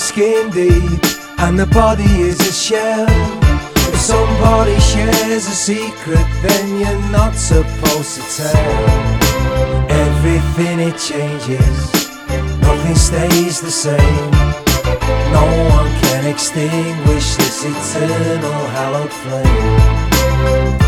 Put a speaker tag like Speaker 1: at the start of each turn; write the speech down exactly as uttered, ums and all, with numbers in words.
Speaker 1: skin deep and the body is a shell. If somebody shares a secret, then you're not supposed to tell. Everything it changes, nothing stays the same. No one can extinguish this eternal hallowed flame.